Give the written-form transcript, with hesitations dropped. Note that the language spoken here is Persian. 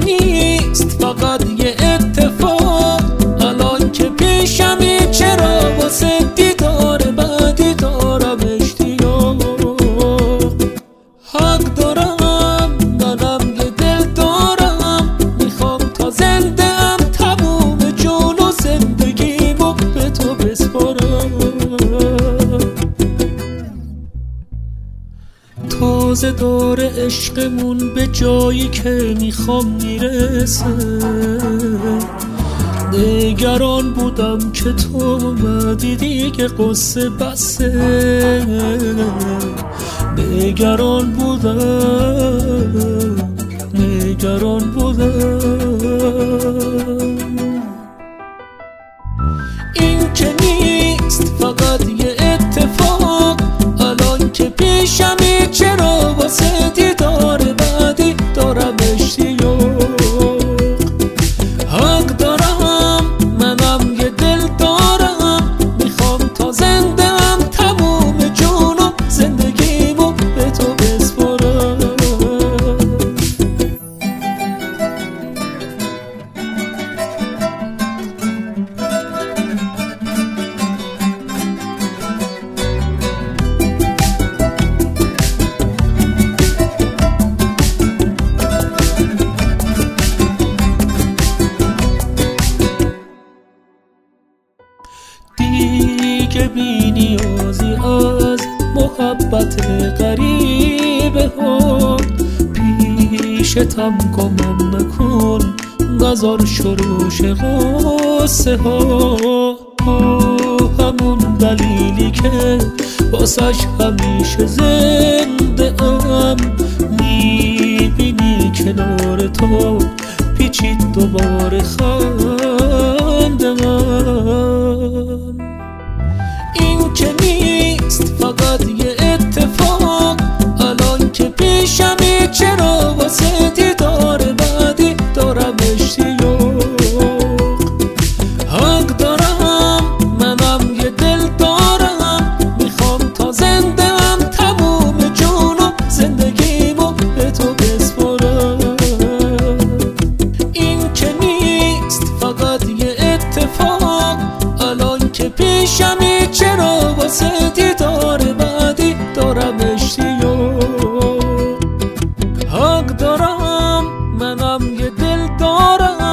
نیست فقط یه اتفاق، الان که پیشمی چرا واسه دیدار بعدی دارم اشتیاق. حق دارم منم یه دل دارم، میخوام تا زنده ام تموم جون و زندگیمو به تو بسپارم. تازه داره عشقمون به جایی که میخوام میرسه، نگران بودم که تو اومدی دیگه قصه بسه. نگران بودم این که نیست فقط یه اتفاق، الان که پیشمی چرا واسه دیدار بعدی دارم اشتیاق. حق دارم منم یه دل دارم، میخوام تا زنده ام تموم جون و زندگیمو به تو بسپارم. دیگه بی نیازی از محبت غریبه ها، پیشتم گمم نکن نزار شروش غصه ها. همون دلیلی که واسش همیشه زنده ام، میبینی کنار تو پیچید دوباره خندم. این که نیست فقط یه اتفاق، الان که پیشمی چرا واسه دیدار بعدی دارم اشتیاق. حق دارم منم یه دل دارم، میخوام تا زنده ام تموم جون و زندگیمو به تو بسپارم. این که نیست فقط یه اتفاق، الان که پیشمی چرا واسه دیدار بعدی دارم اشتیاق. حق دارم منم یه دل دارم،